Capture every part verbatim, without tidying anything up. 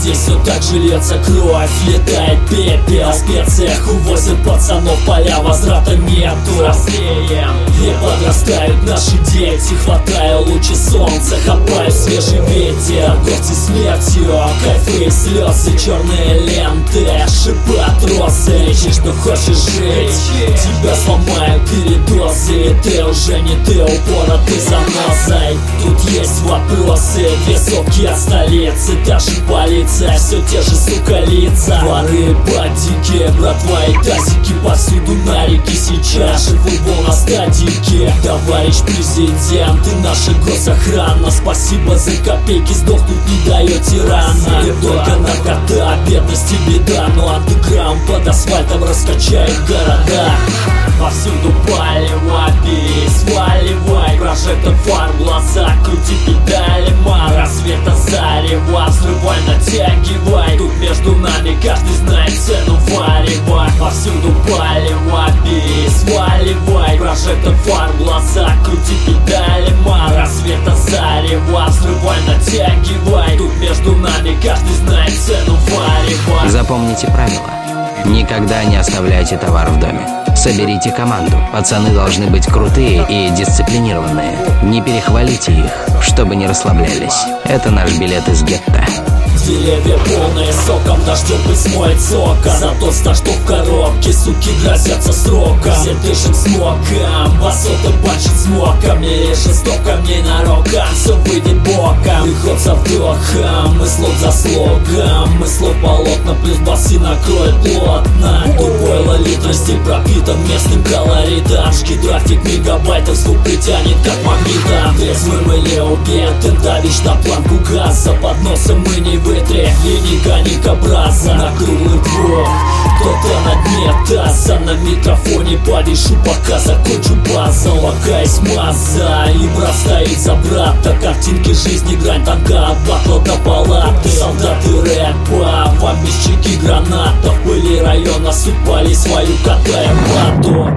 Здесь все так же льется кровь, летает пепел. В специях увозят пацанов, поля возврата нету. Взрослеем и подрастают наши дети, хватая лучи солнца, хапая свежий ветер. Горцы смертью, кайфы и слезы, черные ленты, шипы от росы. Лечишь, что хочешь жить, тебя сломают передозы. Ты уже не ты, упоротый занозой. Тут есть вопросы, две сотки от столицы. Та же полиция, все те же, сука, лица. Воры, бандики, братва и тазики повсюду на реке. Сейчас же футбол на стадике. Товарищ президент и наша госохрана, спасибо за копейки, сдохнуть не даете рано. И только наркота, бедность и беда, но андеграунд под асфальтом раскачает города. Повсюду палево, бей, сваливай, прожектор фар в глаза, крути педали, мара, света зарева, взрывай, натягивай. Тут между нами каждый знает цену варева. Повсюду палево, бей, сваливай, прожектор фар в глаза, крути педали, мара, света зарева, взрывай, натягивай. Тут между нами каждый знает цену варева. Запомните правила. Никогда не оставляйте товар в доме. Соберите команду. Пацаны должны быть крутые и дисциплинированные. Не перехвалите их, чтобы не расслаблялись. Это наш билет из гетто. Деревья полные соком, дождем быть смоет сока. Зато стаж, что в коробке, суки грозятся сроком. Все дышим смоком, басота бачит смоком. Не режет сто камней на рогах, все выйдет боком. Приход со вдохом, мы слог за слогом. Мы слог полотна, плюс басы накроет плотно. Тупой лолитный стиль пропитан местным колоритом. Шкидрафик мегабайтов, звук притянет как магнитом. Трезвым или убитым, давишь на планку газа. Под носом мы не вы линейка никобраза на круглый круг. Кто-то на дне таза, на микрофоне повешу, пока закончу пазл. Пока есть маза, и брат стоит за брата. Картинки жизни, грань танка от батла до палаты. Солдаты рэпа, бомбищики гранатов. Были района, супали свою, катая плату.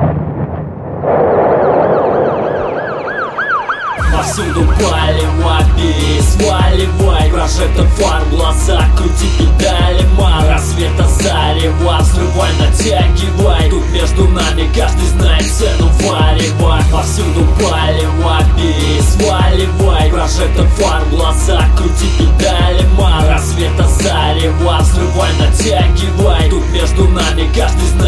Повсюду палево, бей, сваливай, прожектор фар в глаза, крути педали, мара, света зарева, взрывай, натягивай. Тут между нами каждый знает цену варева. Повсюду палево, бей, сваливай, прожектор фар в глаза, крути педали, мара, света зарева, взрывай, натягивай. Тут между нами каждый знает